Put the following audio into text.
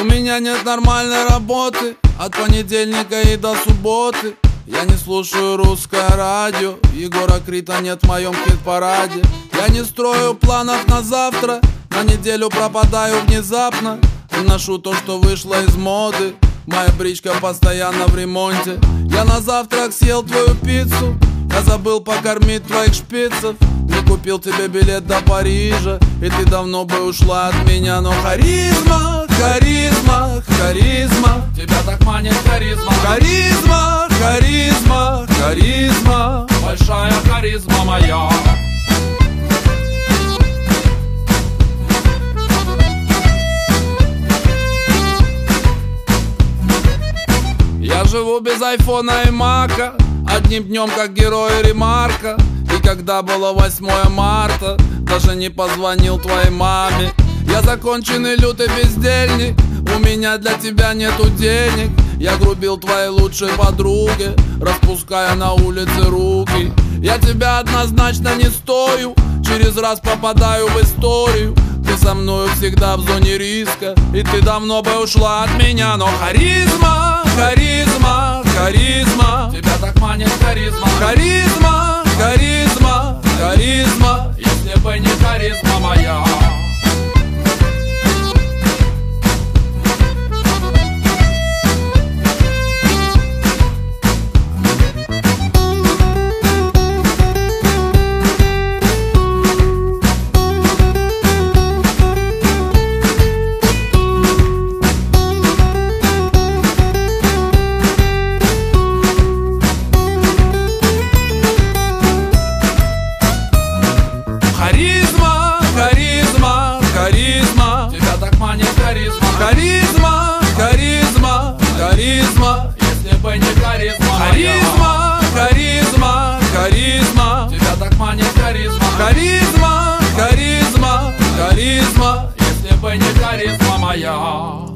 меня нет нормальной работы от понедельника и до субботы. Я не слушаю русское радио, Егора Крида нет в моем хит-параде. Я не строю планов на завтра, на неделю пропадаю внезапно. И ношу то, что вышло из моды, моя бричка постоянно в ремонте. Я на завтрак съел твою пиццу, я забыл покормить твоих шпицев. Не купил тебе билет до Парижа, и ты давно бы ушла от меня. Но харизма, харизма, харизма, тебя так манит харизма. Харизма, харизма, харизма, большая харизма моя. Я живу без айфона и мака, одним днем как герой ремарка. И когда было 8 марта, даже не позвонил твоей маме. Я законченный лютый бездельник, у меня для тебя нету денег. Я грубил твоей лучшей подруге, распуская на улице руки. Я тебя однозначно не стою, через раз попадаю в историю. Ты со мною всегда в зоне риска, и ты давно бы ушла от меня. Но харизма, харизма, харизма, тебя так манит харизма. Харизма, харизма, харизма, если бы не харизма моя. Харизма, харизма, харизма, тебя так манит харизма. Харизма, харизма, харизма, если бы не харизма. Харизма, харизма, харизма, тебя так манит харизма. Харизма, харизма, харизма, если бы не харизма моя.